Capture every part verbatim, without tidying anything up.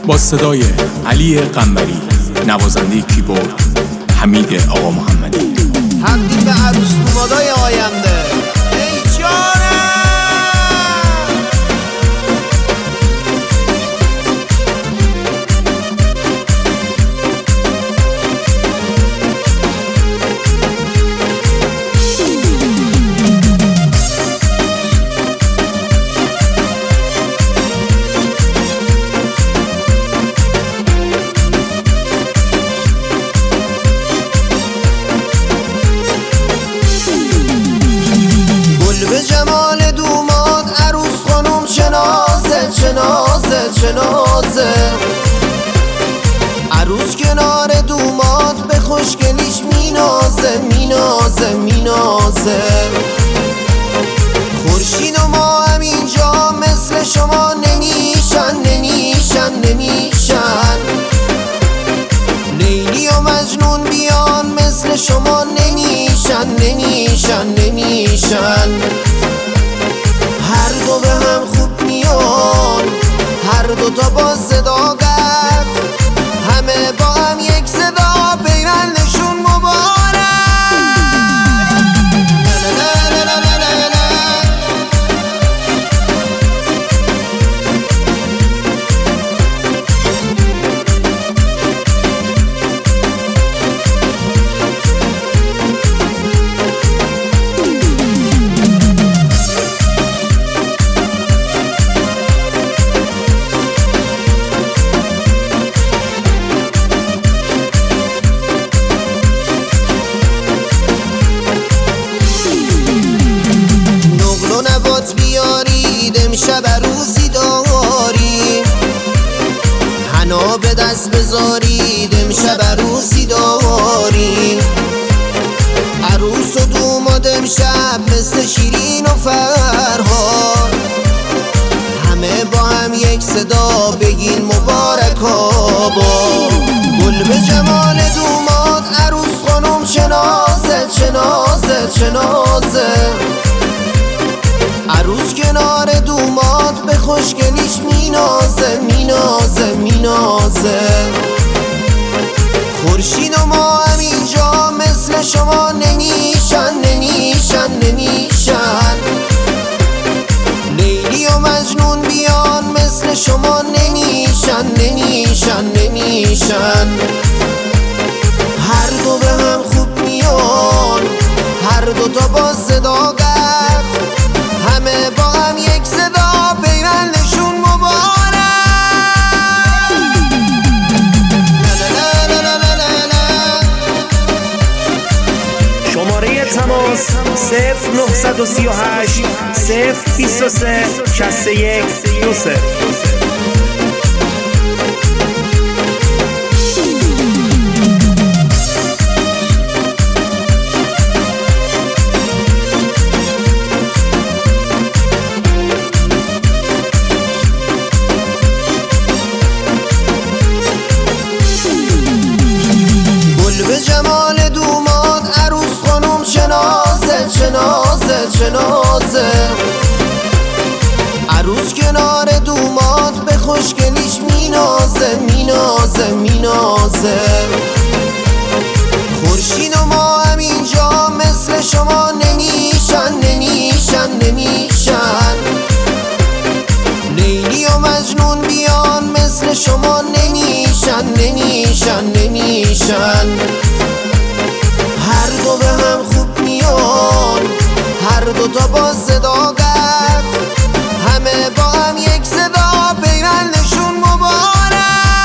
با صدای علی قنبری، نوازنده کیبورد حمید آقا محمدی. همدیم به عروس دومادای آینده. ای جانم جمال دوماد عروس خانم چنازه چنازه چنازه. عروس کنار دوماد به خوشگلیش مینازه مینازه مینازه. خورشید و ما هم اینجا مثل شما نمیشن نمیشن نمیشن. لیلی و مجنون بیان مثل شما نمیشن نمیشن نمیشن. هر دو به هم خوب میان، هر دو تا با صداقت، همه با هم یک صدا، پیوندشون مبارک. شب عروسی داریم، حنا به دست بذارید امشب عروسی داریم. عروس و دوماد امشب مثل شیرین و فرهاد، همه با هم یک صدا بگین مبارک آباد. گل به جمال دوماد عروس خانم چنازه چنازه چنازه. عروس کنار دوماد به خوشگلیش مینازه مینازه مینازه. خورشید و ما هم اینجا مثل شما نمیشن نمیشن نمیشن. لیلی و مجنون بیان مثل شما نمیشن نمیشن نمیشن. هر دو به هم خوب میان، هر دو تا با صداقت، همه با هم یک صدا، پیوندشون مبارک. شماره تماس صفر نه سه هشت صفر دو سه شصت و یک دو صفر. جمال دوماد عروس خانم چنازه چنازه چنازه. عروس کنار دوماد به خوشگلیش مینازه مینازه مینازه. خورشید و ما هم اینجا مثل شما نمیشن نمیشن نمیشن. لیلی و مجنون بیان مثل شما نمیشن نمیشن نمیشن. هر دو به هم خوب میان، هر دو تا با صداقت، همه با هم یک صدا، پیوندشون مبارک.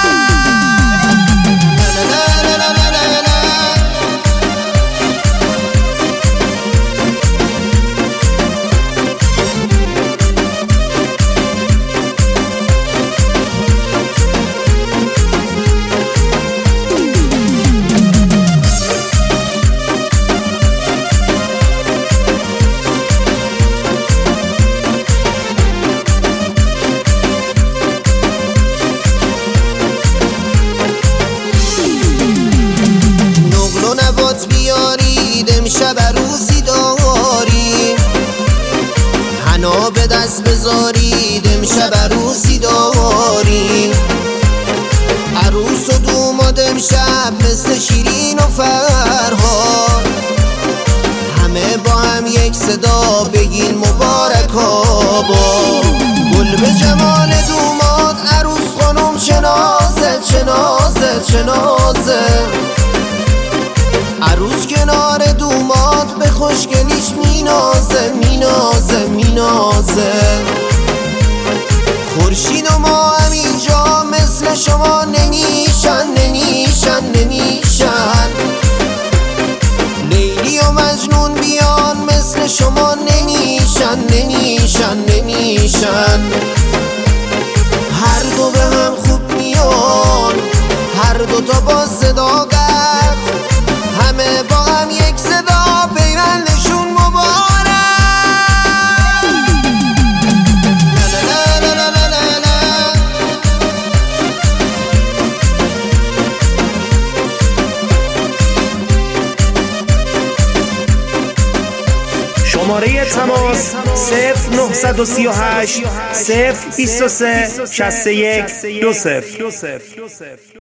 امشب عروسی داریم، حنا به دست بذارید امشب عروسی داریم. شب مثل شیرین و فرهاد، همه با هم یک صدا بگین مبارک آباد. گل به جمال دوماد، عروس خانم شنازه شنازه شنازه. عروس کنار دوماد به خوشگلیش مینازه مینازه مینازه. خورشید و ما هم اینجا مثل شما نمیشن نمیشن نمیشن. لیلی و مجنون بیان مثل شما نمیشن نمیشن نمیشن. هر دو به هم خوب میان، هر دو تا با صداقت، همه با هم یک صدا پیوندشون مبارک. شماره تماس صفر نه سه هشت صفر دو سه شصت و یک دو صفر.